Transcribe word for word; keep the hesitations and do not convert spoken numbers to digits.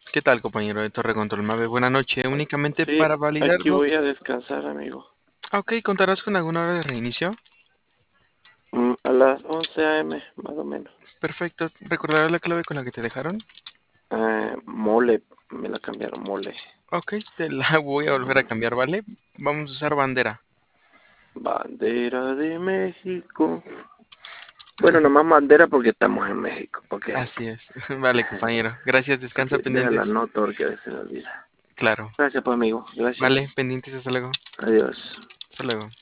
¿Qué tal, compañero de Torre Control Mave? Buena noche. Únicamente Sí, para validar aquí dos. voy a descansar, amigo. Ah, ok, ¿contarás con alguna hora de reinicio? Mm, a las once a m, más o menos. Perfecto. ¿Recordarás la clave con la que te dejaron? Eh, mole, me la cambiaron, mole. Ok, te la voy a volver a cambiar, ¿vale? Vamos a usar bandera. Bandera de México. Bueno, nomás bandera porque estamos en México. Ok. Así es. Vale, compañero. Gracias, Así, descansa déjala pendientes. anoto porque a veces se me olvida. Claro. Gracias, pues, amigo. Gracias. Vale, pendientes, hasta luego. Adiós. Hasta luego.